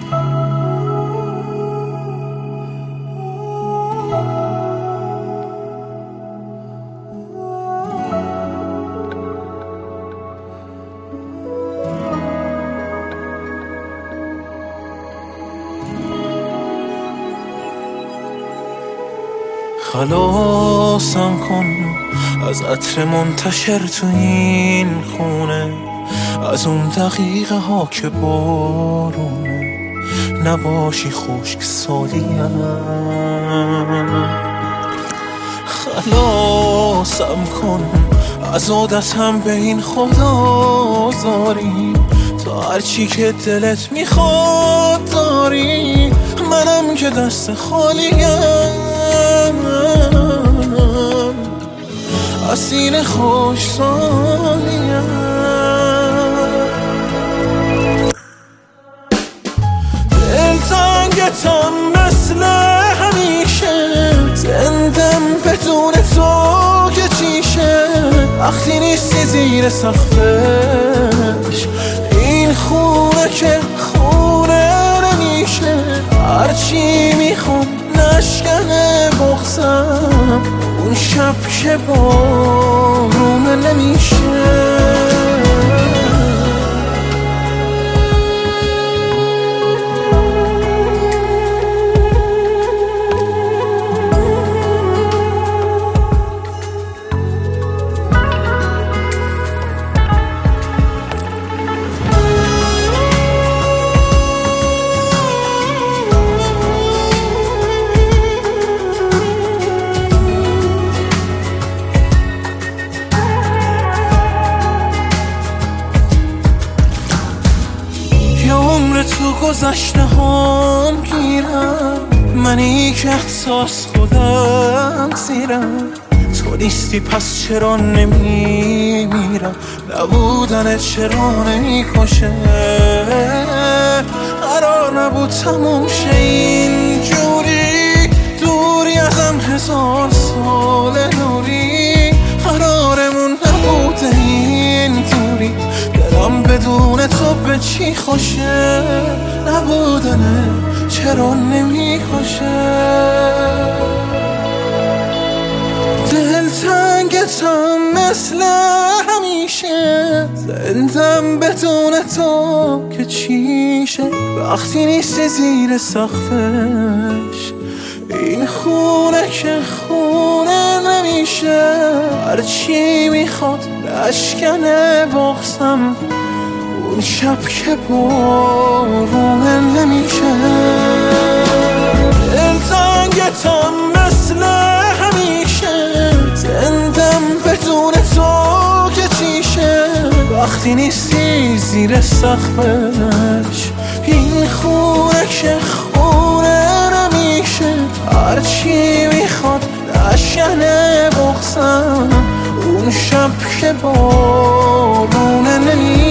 خلاصم کن از عطر منتشر تو این خونه، از اون دقیقه ها که بارونه نباشی خشک سالیم. خلاصم کن از عادتم به این خدازاری، تا هرچی که دلت میخواد داری، منم که دست خالیم. اسیر خوش سالیم. دلتنگتم مثل همیشه، زندم بدون تو که چیشه. وقتی نیستی زیر سقفش این خونه که خونه نمیشه. هرچی میخوام نشکنه بغضم، اون شب که بارونه نمیشه. تو گذشته هام گیرم، منی که احساس خودم زیرم. تو نیستی پس چرا نمیمیرم، نبودن چرا نمیکشه. قرار نبود تموم شه اینجوری، دوری ازم 1000 سال نوری. قرارمون نبوده اینطوری، دلم بدون تو به چی خوشه. نبودنه چرا نمیکشه. دلتنگتم مثل همیشه، زندم بدون تو که چیشه. وقتی نیستی زیر سقفش این خونه که خونه نمیشه. هرچی میخواد نشکنه بغضم، اون شب که بارونه نمیشه. دلتنگتم مثل همیشه، زندم بدون تو که چیشه. وقتی نیستی زیر سقفش این خونه که خونه نمیشه. هرچی میخواد نشکنه بغضم، اون شب که بارونه نمیشه.